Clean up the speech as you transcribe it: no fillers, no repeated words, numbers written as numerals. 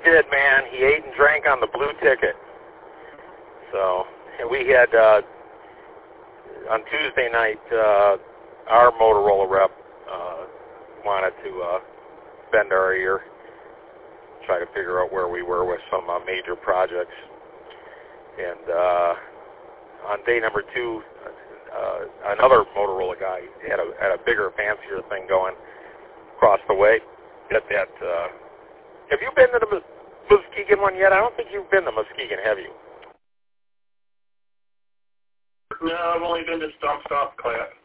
did, man. He ate and drank on the blue ticket. So, and we had, on Tuesday night, our Motorola rep wanted to bend our ear, try to figure out where we were with some major projects. And on day number 2, another Motorola guy had a bigger, fancier thing going across the way. Got that. Have you been to the Muskegon one yet? I don't think you've been to Muskegon, have you? No, I've only been to Stop class.